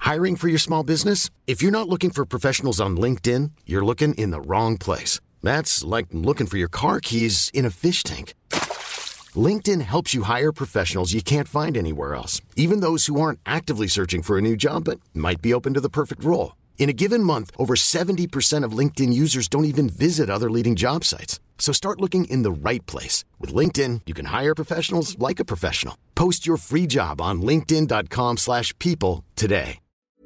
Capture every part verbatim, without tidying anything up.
Hiring for your small business? If you're not looking for professionals on LinkedIn, you're looking in the wrong place. That's like looking for your car keys in a fish tank. LinkedIn helps you hire professionals you can't find anywhere else, even those who aren't actively searching for a new job but might be open to the perfect role. In a given month, over seventy percent of LinkedIn users don't even visit other leading job sites. So start looking in the right place. With LinkedIn, you can hire professionals like a professional. Post your free job on linkedin.com slash people today.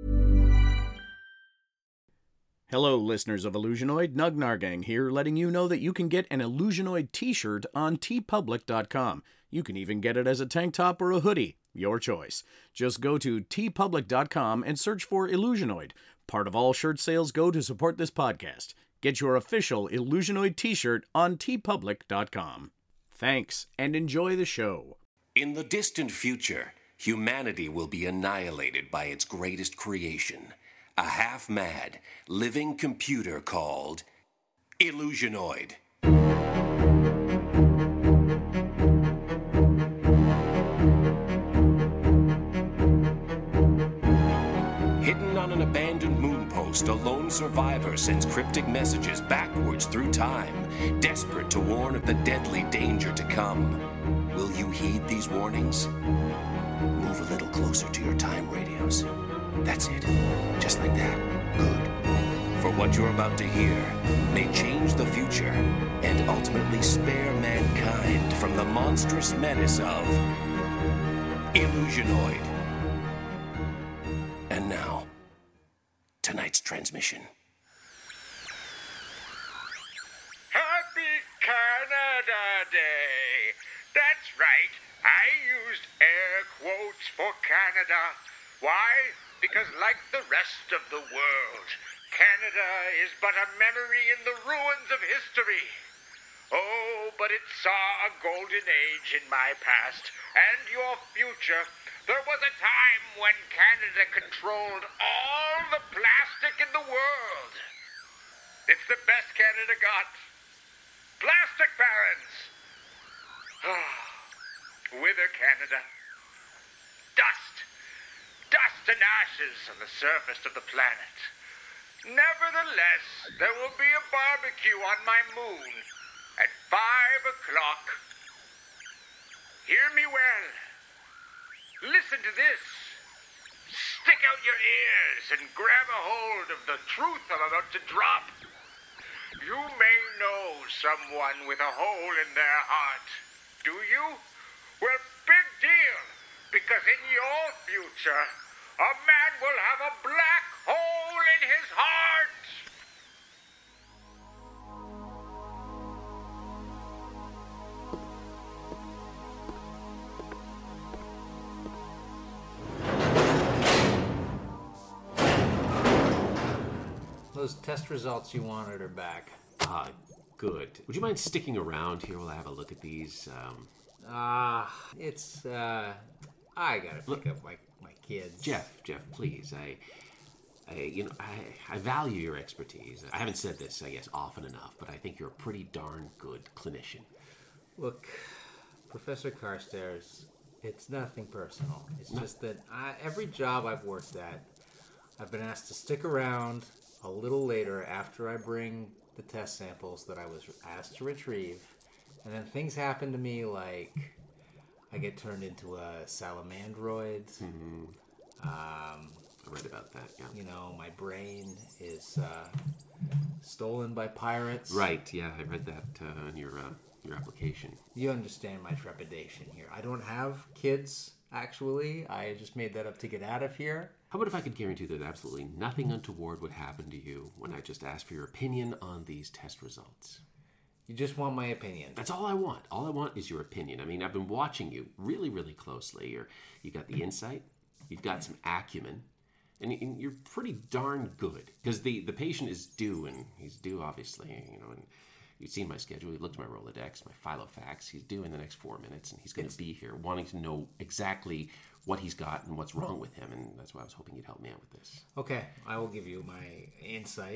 Hello, listeners of Illusionoid. Nug Nargang here, letting you know that you can get an Illusionoid t-shirt on tee public dot com. You can even get it as a tank top or a hoodie. Your choice. Just go to tee public dot com and search for Illusionoid. Part of all shirt sales go to support this podcast. Get your official Illusionoid t-shirt on tee public dot com. Thanks, and enjoy the show. In the distant future, humanity will be annihilated by its greatest creation, a half-mad, living computer called Illusionoid. Hidden on an abandoned moon post, a lone survivor sends cryptic messages backwards through time, desperate to warn of the deadly danger to come. Will you heed these warnings? Move a little closer to your time radios. That's it. Just like that. Good. For what you're about to hear may change the future and ultimately spare mankind from the monstrous menace of Illusionoid. And now, tonight's transmission. Happy Canada Day! That's right, I used air quotes for Canada. Why? Because like the rest of the world, Canada is but a memory in the ruins of history. Oh, but it saw a golden age in my past and your future. There was a time when Canada controlled all the plastic in the world. It's the best Canada got. Plastic barons. Wither Canada. Dust. Dust and ashes on the surface of the planet. Nevertheless, there will be a barbecue on my moon at five o'clock. Hear me well. Listen to this. Stick out your ears and grab a hold of the truth I'm about to drop. You may know someone with a hole in their heart. Do you? Well, big deal. Because in your future, a man will have a black hole in his heart. Those test results you wanted are back. Ah, good. Would you mind sticking around here while I have a look at these? Um... Ah, uh, it's, uh, I gotta pick Look, up my, my kids. Jeff, Jeff, please, I, I, you know, I, I value your expertise. I haven't said this, I guess, often enough, but I think you're a pretty darn good clinician. Look, Professor Carstairs, it's nothing personal. It's no. just that I, every job I've worked at, I've been asked to stick around a little later after I bring the test samples that I was asked to retrieve. And then things happen to me like I get turned into a salamandroid. Mm-hmm. Um, I read about that, yeah. You know, my brain is uh, stolen by pirates. Right, yeah, I read that uh, in your, uh, your application. You understand my trepidation here. I don't have kids, actually. I just made that up to get out of here. How about if I could guarantee that absolutely nothing untoward would happen to you when I just asked for your opinion on these test results? You just want my opinion. That's all I want. All I want is your opinion. I mean, I've been watching you really, really closely. You're, you got the insight, you've got some acumen, and, and you're pretty darn good. Because the, the patient is due, and he's due, obviously, you know, and you've seen my schedule. You looked at my Rolodex, my Filofax. He's due in the next four minutes, and he's going to be here wanting to know exactly what he's got and what's wrong with him, and that's why I was hoping you'd help me out with this. Okay, I will give you my insight.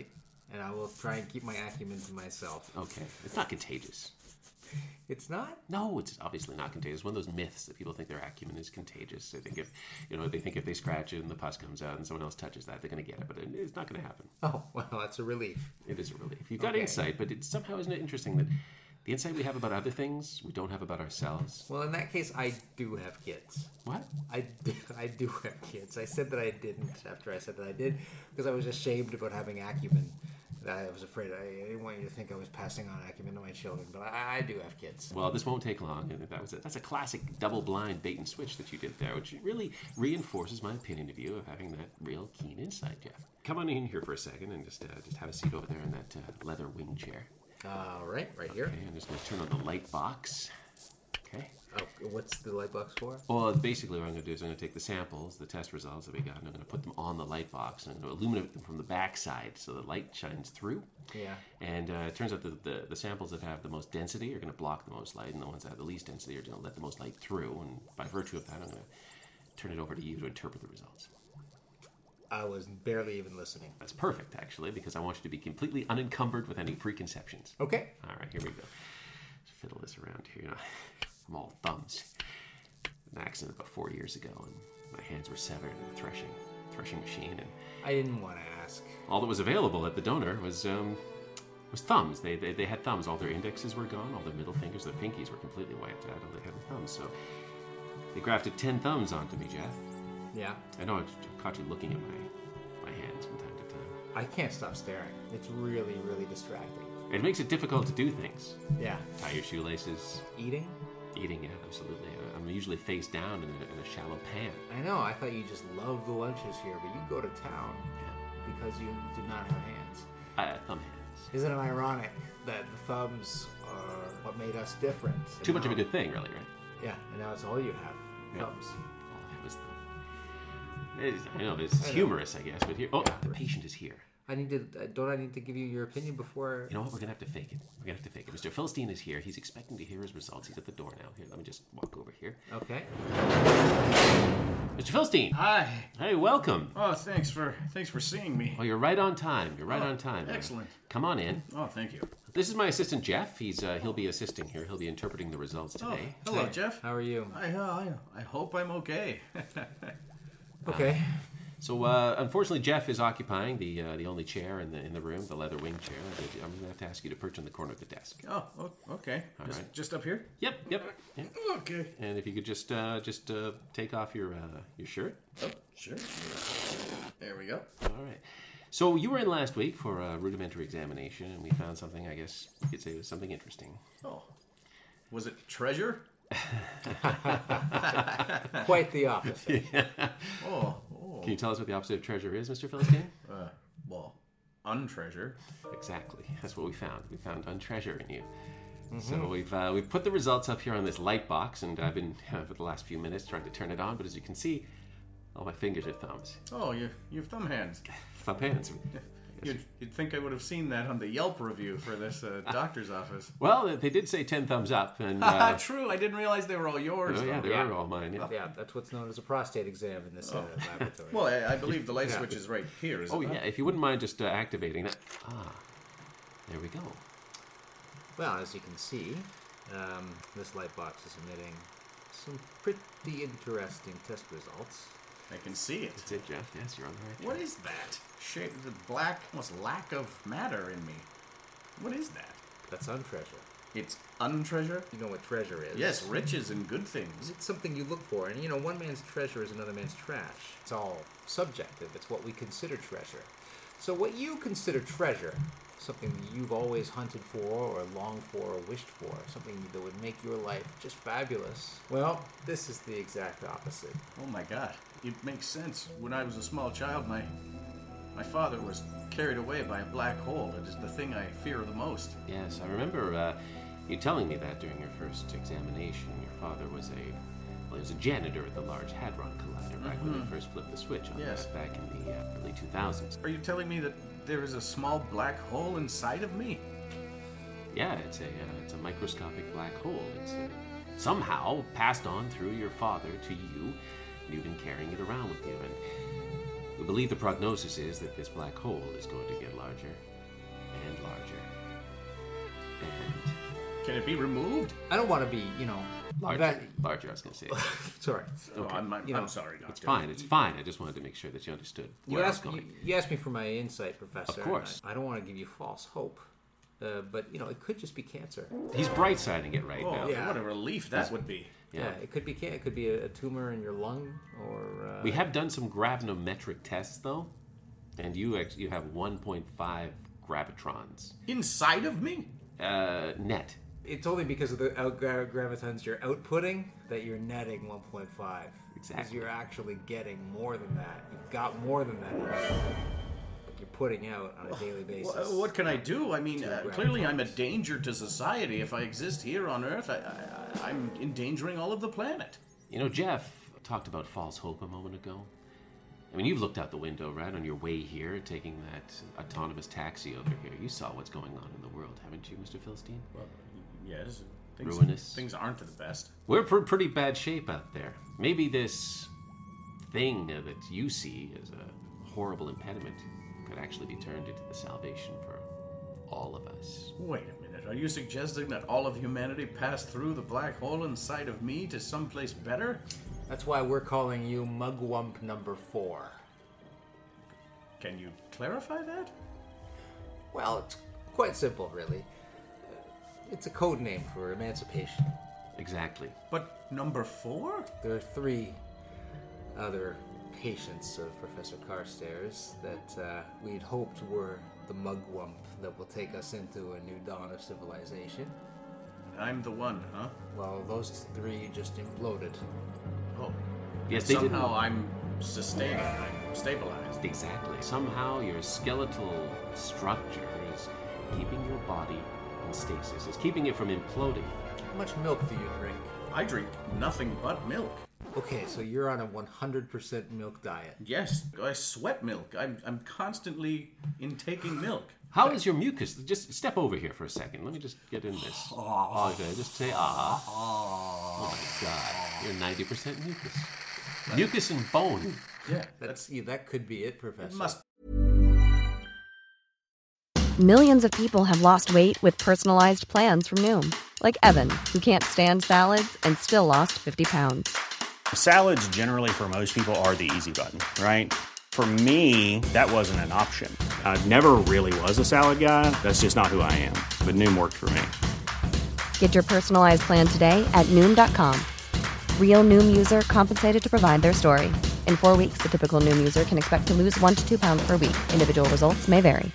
and I will try and keep my acumen to myself. Okay. It's not contagious. It's not? No, it's obviously not contagious. One of those myths that people think their acumen is contagious. They think if, you know, they think if they scratch it and the pus comes out and someone else touches that, they're going to get it. But it, it's not going to happen. Oh, well, that's a relief. It is a relief. You've got Okay. insight, but it somehow isn't it interesting that the insight we have about other things, we don't have about ourselves? Well, in that case, I do have kids. What? I do, I do have kids. I said that I didn't after I said that I did because I was ashamed about having acumen. I was afraid. I didn't want you to think I was passing on acumen to my children, but I, I do have kids. Well, this won't take long. And that was a, that's a classic double-blind bait and switch that you did there, which really reinforces my opinion of you of having that real keen insight, Jeff. Come on in here for a second and just uh, just have a seat over there in that uh, leather wing chair. All right, right here. Okay, I'm just going to turn on the light box. Okay. Oh, what's the light box for? Well, basically what I'm going to do is I'm going to take the samples, the test results that we got, and I'm going to put them on the light box, and I'm going to illuminate them from the back side so the light shines through. Yeah. And uh, it turns out that the, the samples that have the most density are going to block the most light, and the ones that have the least density are going to let the most light through. And by virtue of that, I'm going to turn it over to you to interpret the results. I was barely even listening. That's perfect, actually, because I want you to be completely unencumbered with any preconceptions. Okay. All right, here we go. Let's fiddle this around here. You know, I'm all thumbs. An accident about four years ago, and my hands were severed in a threshing threshing machine, and I didn't want to ask. all that was available at the donor was um, was thumbs. They, they they had thumbs. All their indexes were gone. All their middle fingers, their pinkies were completely wiped out. All they had were thumbs. So they grafted ten thumbs onto me, Jeff. Yeah. I know I caught you looking at my my hands from time to time. I can't stop staring. It's really, really distracting. It makes it difficult to do things. Yeah. Tie your shoelaces. Eating? Eating, yeah, absolutely. I'm usually face down in a, in a shallow pan. I know. I thought you just loved the lunches here, but you go to town Yeah. because you do not have hands. I had thumb hands. Isn't it ironic that the thumbs are what made us different? And Too much of a now- good thing, really, right? Yeah, and now it's all you have. Yeah. Thumbs. All I have is thumb. It is, I know this is I know. humorous, I guess, but here. Oh, the patient is here. I need to. uh, Don't I need to give you your opinion before? You know what? We're gonna have to fake it. We're gonna have to fake it. Mister Philistine is here. He's expecting to hear his results. He's at the door now. Here, let me just walk over here. Okay. Mister Philistine. Hi. Hey, welcome. Oh, thanks for thanks for seeing me. Oh, you're right on time. You're right Oh, on time. excellent. Come on in. Oh, thank you. This is my assistant Jeff. He's uh, he'll be assisting here. He'll be interpreting the results Oh, today. hello, Hey, Jeff. How are you? I, uh, I I hope I'm okay. Okay. So, uh, unfortunately, Jeff is occupying the uh, the only chair in the in the room, the leather wing chair. I'm going to have to ask you to perch in the corner of the desk. oh, o- okay. Just, right. just up here. Yep, yep. yep. Okay. And if you could just uh, just uh, take off your uh, your shirt. Oh, sure. There we go. All right. So you were in last week for a rudimentary examination, and we found something. I guess you could say was something interesting. Oh, was it treasure? Quite the opposite. Oh, oh. Can you tell us what the opposite of treasure is, Mister Philistine? Uh, well, untreasure. Exactly. That's what we found. We found untreasure in you. So we've uh, we've put the results up here on this light box, and I've been uh, for the last few minutes trying to turn it on. But as you can see, all my fingers are thumbs. Oh, you you have thumb hands. Thumb hands. You'd, you'd think I would have seen that on the Yelp review for this uh, doctor's office. Well, they did say ten thumbs up, and Ah, uh, true. I didn't realize they were all yours. oh, yeah, though. they Yeah. are all mine. Yeah. Yeah, that's what's known as a prostate exam in this uh, laboratory. Well, I, I believe the light switch is right here. Is Oh it yeah, not? if you wouldn't mind just uh, activating that. Ah, there we go. Well, as you can see, um, this light box is emitting some pretty interesting test results. I can see it. That's it, Jeff. Yes, you're on the right track. What is that? Shape, the black, almost lack of matter in me. What is that? That's untreasure. It's untreasure? You know what treasure is? Yes, riches and good things. It's something you look for, and you know, one man's treasure is another man's trash. It's all subjective. It's what we consider treasure. So what you consider treasure, something that you've always hunted for or longed for or wished for, something that would make your life just fabulous, well, this is the exact opposite. Oh my God, it makes sense. When I was a small child, my my father was carried away by a black hole. That is the thing I fear the most. Yes, I remember uh, you telling me that during your first examination. Your father was a well, he was a janitor at the Large Hadron Collider back when they first flipped the switch on Yes. that back in the uh, early two thousands. Are you telling me that there is a small black hole inside of me? Yeah, it's a uh, it's a microscopic black hole. It's uh, somehow passed on through your father to you, and you've been carrying it around with you. And we believe the prognosis is that this black hole is going to get larger and larger. And Can it be removed? I don't want to be, you know, larger. that- Larger, I was going to say. sorry. Oh, I'm, I'm, You know, I'm sorry, Doctor. It's fine, it's fine. I just wanted to make sure that you understood You where I was asked, you, going. you asked me for my insight, Professor. Of course. and I, I don't want to give you false hope, uh, but you know, it could just be cancer. He's bright-siding it right Oh, now. Yeah. what a relief that would be. Yeah, Yeah. it could be can- it could be a, a tumor in your lung, or uh, We have done some gravimetric tests, though, and you ex- you have one point five gravitrons. Inside of me? Uh, net. It's only because of the out- gra- gravitons you're outputting that you're netting one point five. Because Exactly. you're actually getting more than that. You've got more than that, in you, but you're putting out on a daily basis. Wha- What can I do? I mean, uh, Two clearly I'm a gravitons. danger to society. If I exist here on Earth, I, I, I'm endangering all of the planet. You know, Jeff talked about false hope a moment ago. I mean, you've looked out the window, right, on your way here, taking that autonomous taxi over here. You saw what's going on in the world, haven't you, Mister Philstein? Well, yes. Things, Ruinous. Things aren't the best. We're in pretty bad shape out there. Maybe this thing that you see as a horrible impediment could actually be turned into the salvation for all of us. Wait a minute. Are you suggesting that all of humanity passed through the black hole inside of me to someplace better? That's why we're calling you Mugwump number four. Can you clarify that? Well, it's quite simple, really. Uh, It's a code name for emancipation. Exactly. But number four? There are three other patients of Professor Carstairs that uh, we'd hoped were the Mugwump that will take us into a new dawn of civilization. I'm the one, huh? Well, those three just imploded. Oh. Yes, they didn't. Somehow I'm sustaining. I'm stabilized. Exactly. Somehow your skeletal structure is keeping your body in stasis. It's keeping it from imploding. How much milk do you drink? I drink nothing but milk. Okay, so you're on a one hundred percent milk diet. Yes, I sweat milk. I'm, I'm constantly intaking milk. How is your mucus? Just step over here for a second. Let me just get in this. Okay, just say ah. Oh my God, you're ninety percent mucus. Mucus and bone. Yeah, That's yeah, that could be it, Professor. must. Millions of people have lost weight with personalized plans from Noom, like Evan, who can't stand salads and still lost fifty pounds. Salads generally for most people are the easy button, right? For me, that wasn't an option. I never really was a salad guy. That's just not who I am. But Noom worked for me. Get your personalized plan today at Noom dot com. Real Noom user compensated to provide their story. In four weeks, the typical Noom user can expect to lose one to two pounds per week. Individual results may vary.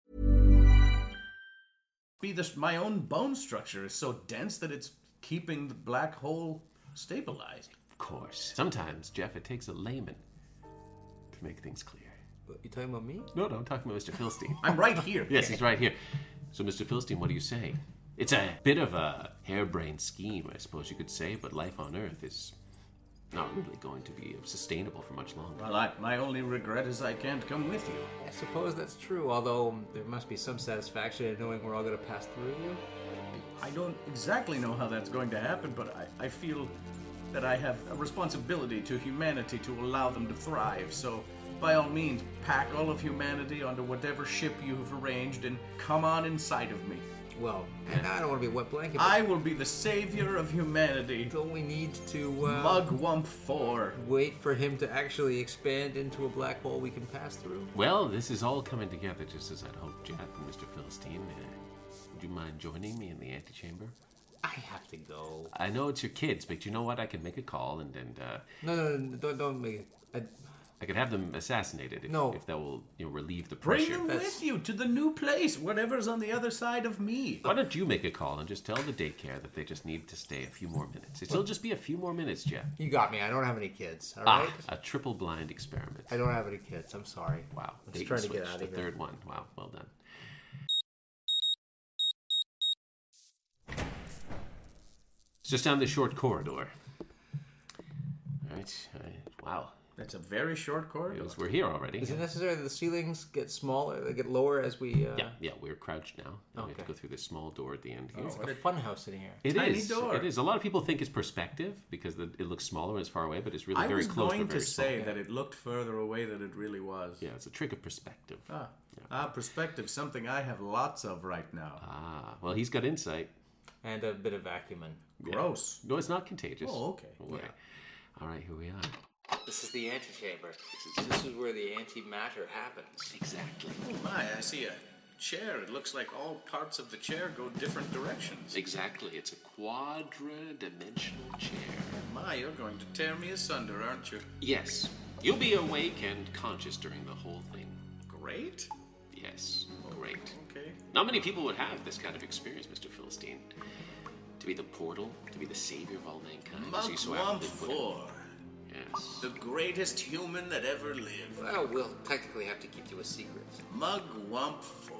Be this. My own bone structure is so dense that it's keeping the black hole stabilized. Of course. Sometimes, Jeff, it takes a layman to make things clear. You talking about me? No, no, I'm talking about Mister Philstein. I'm right here. Yes, he's right here. So, Mister Philstein, what do you say? It's a bit of a harebrained scheme, I suppose you could say, but life on Earth is not really going to be sustainable for much longer. Well, I, my only regret is I can't come with you. I suppose that's true, although there must be some satisfaction in knowing we're all going to pass through you. I don't exactly know how that's going to happen, but I, I feel that I have a responsibility to humanity to allow them to thrive. So, by all means, pack all of humanity onto whatever ship you've arranged and come on inside of me. Well, and I don't want to be a wet blanket, but I will be the savior of humanity. don't we need to uh, Mugwump four. wait for him to actually expand into a black hole we can pass through? Well, this is all coming together just as I'd hoped, Jeff and Mister Philstein. Uh, would you mind joining me in the antechamber? I have to go. I know it's your kids, but you know what? I can make a call and, and uh, No, no, no, don't, don't make it. I, I could have them assassinated if, No. if that will you know, relieve the Bring pressure. them That's- with you to the new place, whatever's on the other side of me. Why don't you make a call and just tell the daycare that they just need to stay a few more minutes? It'll just be a few more minutes, Jeff. you got me. I don't have any kids, all Ah, right? a triple blind experiment. I don't have any kids. I'm sorry. Wow. I'm Bait just trying and to get switch, out of the here. third one. Wow, well done. It's just down the short corridor. All right. all right. Wow. That's a very short corridor. Because we're here already. Is it necessary that the ceilings get smaller, they get lower as we... Uh... Yeah, yeah, we're crouched now. Now Okay. we have to go through this small door at the end here. It's like a fun house in here. It Tiny is. door. It is. A lot of people think it's perspective because the, it looks smaller and it's far away, but it's really I very was close. going but very to say small. that it looked further away than it really was. Yeah, it's a trick of perspective. Ah, ah perspective, something I have lots of right now. Ah, well, he's got insight. And a bit of acumen. Gross. No, it's not contagious. Oh, okay. Don't worry. Yeah. All right, here we are. This is the antechamber. This is, this is where the antimatter happens. Exactly. Oh my, I see a chair. It looks like all parts of the chair go different directions. Exactly. It's a quadra-dimensional chair. My, you're going to tear me asunder, aren't you? Yes. You'll be awake and conscious during the whole thing. Great. Yes. Great. Okay. Not many people would have this kind of experience, Mister Philistine. To be the portal, to be the savior of all mankind. as you so Mugwump aptly put it. four. Yes. The greatest human that ever lived. Well, we'll technically have to keep you a secret. Mugwump four.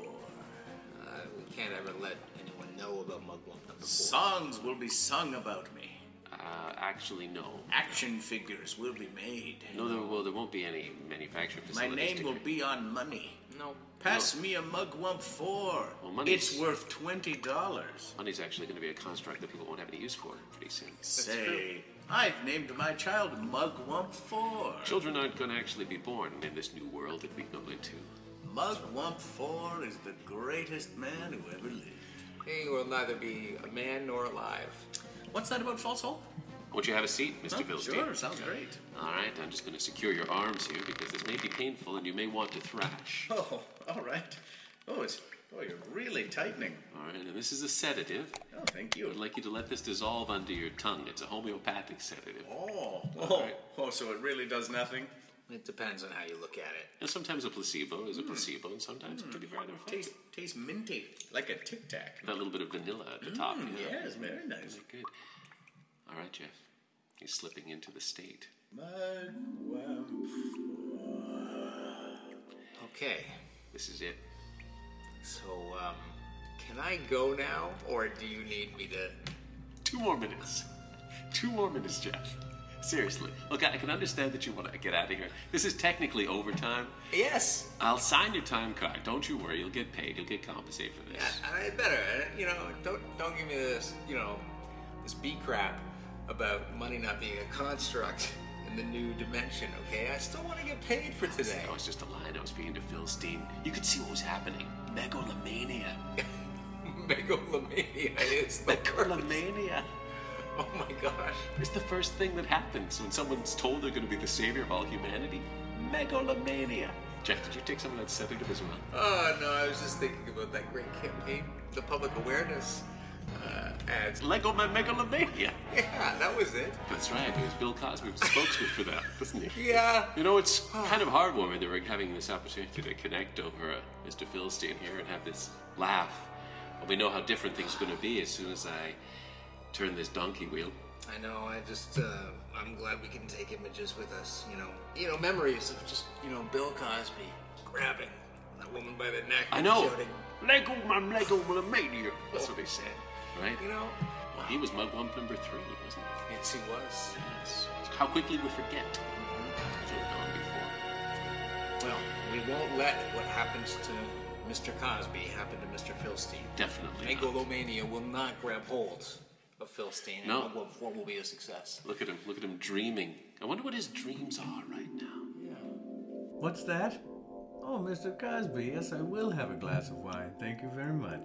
Uh, we can't ever let anyone know about Mugwump number four. Songs will be sung about me. Uh, actually, no. Action figures will be made. No, there, well, there won't be any manufacturing My facilities. name will be on money. No. Pass me a Mugwump four. Well, money's- It's worth twenty dollars. Money's actually going to be a construct that people won't have any use for pretty soon. Say, I've named my child Mugwump four. Children aren't going to actually be born in this new world that we go into. Mugwump four is the greatest man who ever lived. He will neither be a man nor alive. What's that about false hope? Won't you have a seat, Mister Oh, Philistine? sure, sounds great. All right, I'm just going to secure your arms here because this may be painful and you may want to thrash. Oh, all right. Oh, it's oh, you're really tightening. All right, and this is a sedative. Oh, thank you. I'd like you to let this dissolve under your tongue. It's a homeopathic sedative. Oh, oh, right. oh, so it really does nothing. It depends on how you look at it. And sometimes a placebo is a placebo, and sometimes pretty rather effective. Taste, tastes minty, like a Tic Tac. That little bit of vanilla at the top. Mm, yeah. yes, very nice. Very good. All right, Jeff. He's slipping into the state. Mugwump. Okay. This is it. So, um, can I go now, or do you need me to... Two more minutes. Two more minutes, Jeff. Seriously. Look, I can understand that you want to get out of here. This is technically overtime. Yes! I'll sign your time card. Don't you worry. You'll get paid. You'll get compensated for this. Yeah, I better. You know, don't don't give me this, you know, this B crap about money not being a construct in the new dimension, okay? I still want to get paid for today. That was just a line I was feeding to Philistine. You could see what was happening. Megalomania. Megalomania is the Megalomania. Oh my gosh. It's the first thing that happens when someone's told they're going to be the savior of all humanity. Megalomania. Jeff, did you take some of that sedative as well? Oh, no, I was just thinking about that great campaign, the public awareness uh, ads. Lego my Megalomania. Yeah, that was it. That's right. It was Bill Cosby was the spokesman for that, wasn't he? Yeah. You know, it's kind of heartwarming that we're having this opportunity to connect over uh, Mister Philistine here and have this laugh. Well, we know how different things are going to be as soon as I turn this donkey wheel. I know, I just, uh, I'm glad we can take images with us, you know. You know, memories of just, you know, Bill Cosby grabbing that woman by the neck. I and know. shouting, Lego my Megalomania. That's what he said, right? you know. Well, he was Mugwump number three, wasn't he? Yes, he was. Yes. How quickly we forget. As we've gone before. Well, we won't let what happens to Mister Cosby happen to Mister Philistine. Definitely not. Megalomania will not grab hold of Philistine, and No. Mugwump four will be a success. Look at him. Look at him dreaming. I wonder what his dreams are right now. What's that? Oh, Mister Cosby, yes, I will have a glass of wine. Thank you very much.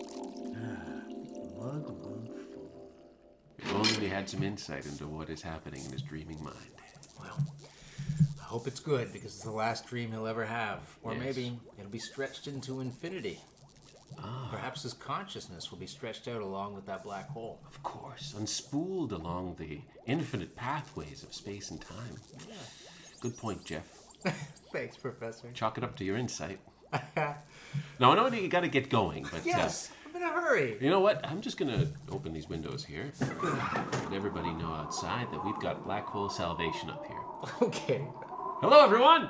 Mugwump four. If only he had some insight into what is happening in his dreaming mind. Well, I hope it's good, because it's the last dream he'll ever have. Or Yes. maybe it'll be stretched into infinity. Perhaps his consciousness will be stretched out along with that black hole. Of course, unspooled along the infinite pathways of space and time. Good point, Jeff. Thanks, Professor. Chalk it up to your insight. Now, I know you got to get going, but Yes, I'm in a hurry. uh, you know what? I'm just going to open these windows here and everybody know outside that we've got black hole salvation up here. Okay. Hello, everyone!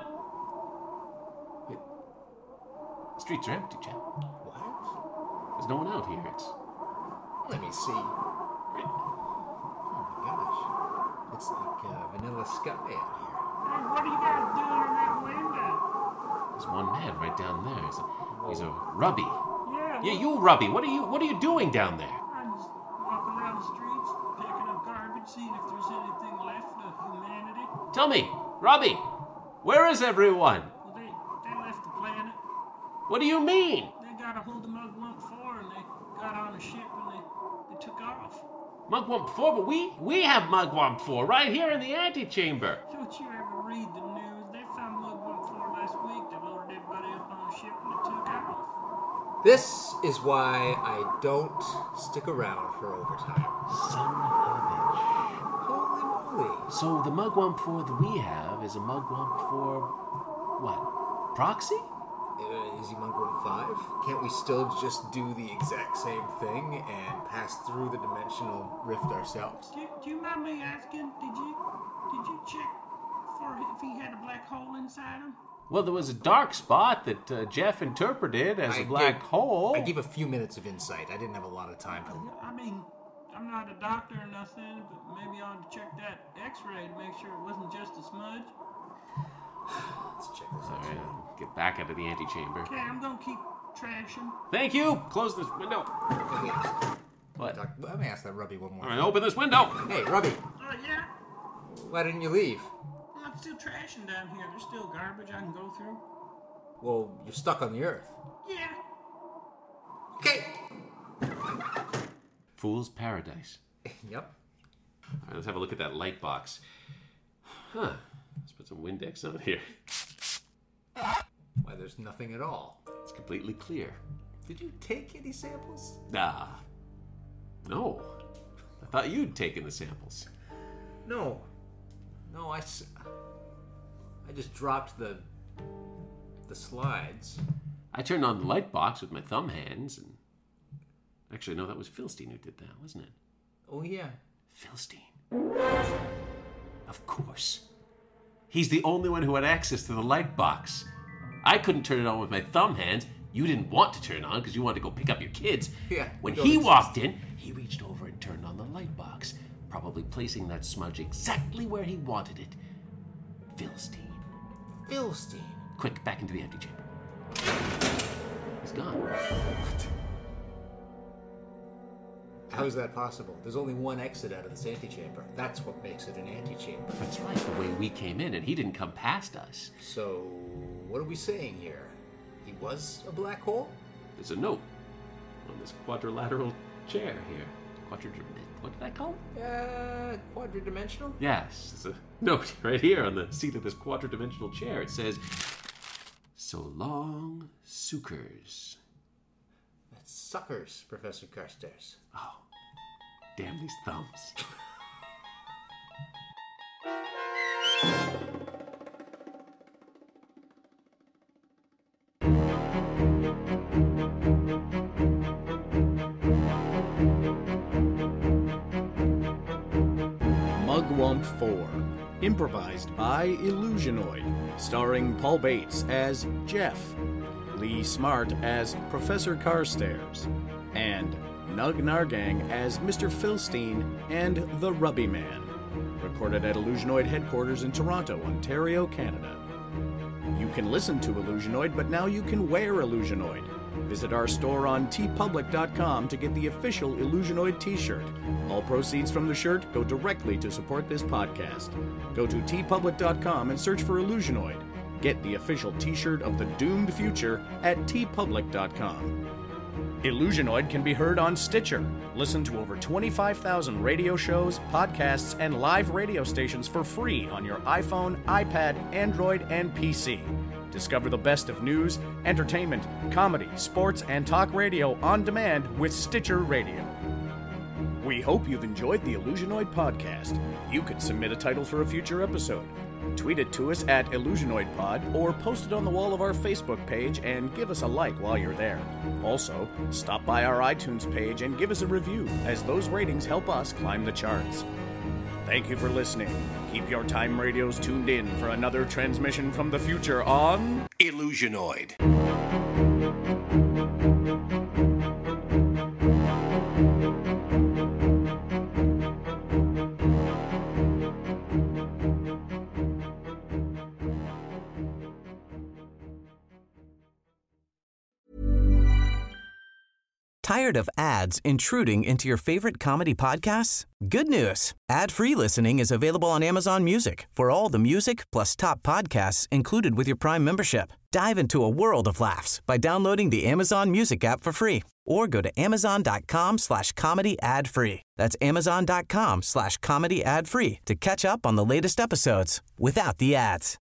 The streets are empty, Jeff. What? There's no one out here. It's Let me see. Oh my gosh. It's like uh, vanilla sky out Hey, what are you guys doing in that window? There's one man right down there. He's a, he's a Rubby. Yeah. Yeah, you Rubby. What are you What are you doing down there? I'm just walking around the streets, picking up garbage, seeing if there's anything left of humanity. Tell me, Rubby, where is everyone? Well, they, they left the planet. What do you mean? They got a hold of Mugwump four and they got on a ship and they, they took off. Mugwump four, but we we have Mugwump four right here in the antechamber. Don't you ever read the news? They found Mugwump four last week. They loaded everybody up on a ship and they took off. This is why I don't stick around for overtime. Son of a bitch. Holy moly. So the Mugwump four that we have is a Mugwump four, what, proxy? Uh, is he Mugwump five? Can't we still just do the exact same thing and pass through the dimensional rift ourselves? Do, do you mind me asking, did you did you check for if he had a black hole inside him? Well, there was a dark spot that uh, Jeff interpreted as I a black gave- hole. I gave a few minutes of insight. I didn't have a lot of time for I mean, I'm not a doctor or nothing, but maybe I ought to check that x-ray to make sure it wasn't just a smudge. Let's check this All out. right, I'll get back out of the antechamber. Okay, I'm gonna keep trashing. Thank you. Close this window. Let me ask, What? Doc- let me ask that Rubby one more All time. right, open this window. Hey, Rubby, Oh, yeah? why didn't you leave? Well, I'm still trashing down here. There's still garbage I can go through. Well, you're stuck on the Earth. Yeah. Okay. Fool's paradise. Yep. All right, let's have a look at that light box. Huh. Let's put some Windex on here. Why, there's nothing at all. It's completely clear. Did you take any samples? Ah. No. I thought you'd taken the samples. No. No, I, s- I just dropped the the slides. I turned on the light box with my thumb hands and... Actually, no, that was Philstein who did that, wasn't it? Oh, yeah. Philstein. Of course. He's the only one who had access to the light box. I couldn't turn it on with my thumb hands. You didn't want to turn it on because you wanted to go pick up your kids. Yeah, When don't he exist. walked in, he reached over and turned on the light box, probably placing that smudge exactly where he wanted it. Philstein. Philstein. Quick, back into the antechamber. He's gone. How is that possible? There's only one exit out of this antechamber. That's what makes it an antechamber. That's right, the way we came in, and he didn't come past us. So, what are we saying here? He was a black hole? There's a note on this quadrilateral chair here. Quadri... What did I call it? Uh, quadridimensional? Yes, there's a note right here on the seat of this quadridimensional chair. It says, "So long, suckers." That's suckers, Professor Carstairs. Oh, damn these thumbs. Mugwump four, improvised by Illusionoid, starring Paul Bates as Jeff, Lee Smart as Professor Carstairs, and Nug Nargang as Mister Philstein and the Rubby Man. Recorded at Illusionoid headquarters in Toronto, Ontario, Canada. You can listen to Illusionoid, but now you can wear Illusionoid. Visit our store on t public dot com to get the official Illusionoid t-shirt. All proceeds from the shirt go directly to support this podcast. Go to t public dot com and search for Illusionoid. Get the official t-shirt of the doomed future at t public dot com. Illusionoid can be heard on Stitcher. Listen to over twenty-five thousand radio shows, podcasts, and live radio stations for free on your iPhone, iPad, Android, and P C. Discover the best of news, entertainment, comedy, sports, and talk radio on demand with Stitcher Radio. We hope you've enjoyed the Illusionoid podcast. You could submit a title for a future episode. Tweet it to us at IllusionoidPod or post it on the wall of our Facebook page and give us a like while you're there. Also, stop by our iTunes page and give us a review, as those ratings help us climb the charts. Thank you for listening. Keep your time radios tuned in for another transmission from the future on Illusionoid. Tired of ads intruding into your favorite comedy podcasts? Good news. Ad-free listening is available on Amazon Music for all the music plus top podcasts included with your Prime membership. Dive into a world of laughs by downloading the Amazon Music app for free or go to amazon.com slash comedy ad free. That's amazon.com slash comedy ad free to catch up on the latest episodes without the ads.